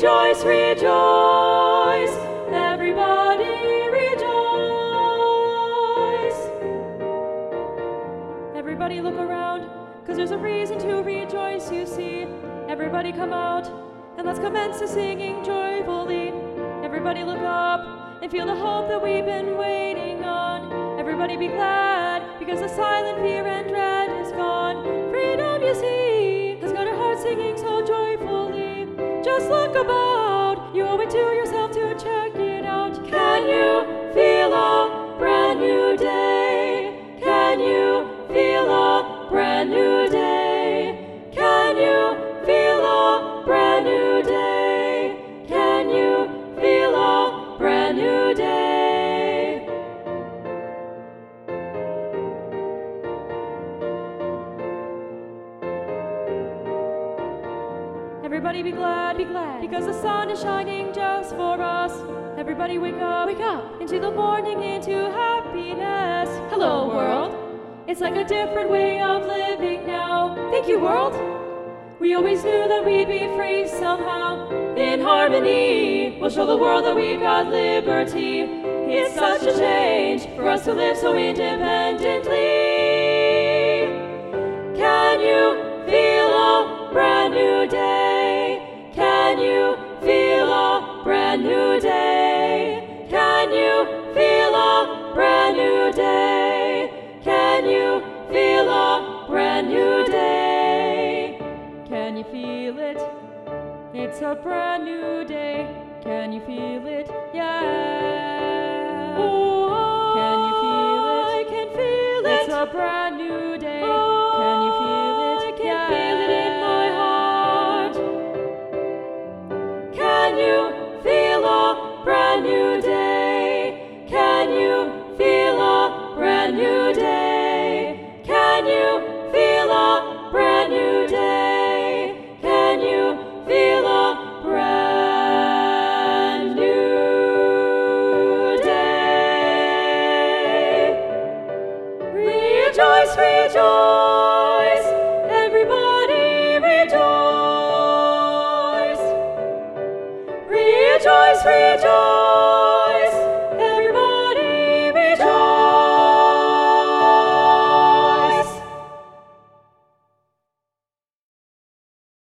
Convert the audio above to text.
Rejoice, rejoice, everybody rejoice. Everybody look around, cause there's a reason to rejoice, you see. Everybody come out, and let's commence to singing joyfully. Everybody look up, and feel the hope that we've been waiting on. Everybody be glad, because the silent fear and dread is gone. Freedom, you see, has got our hearts singing so joyfully. Just look about, you owe it to yourself to check it out. Can you feel a brand new day? Can you feel a brand new day? Can you feel a brand new day? Can you feel a brand new day? Everybody be glad, because the sun is shining just for us. Everybody wake up into the morning, into happiness. Hello, world. It's like a different way of living now. Thank you, world. We always knew that we'd be free somehow. In harmony, we'll show the world that we've got liberty. It's such a change for us to live so independently. Can you feel a brand new day? Can you feel a brand new day? Can you feel a brand new day? Can you feel a brand new day? Can you feel it? It's a brand new day. Can you feel it? Yeah. Oh, can you feel it? I can feel it. It's a brand new day. Oh, can you feel it? I can feel it in my heart. Can you feel a brand new day? Can you feel a brand new day? Can you feel a brand new day? Can you feel a brand new day? Rejoice, rejoice, everybody rejoice. Rejoice, rejoice.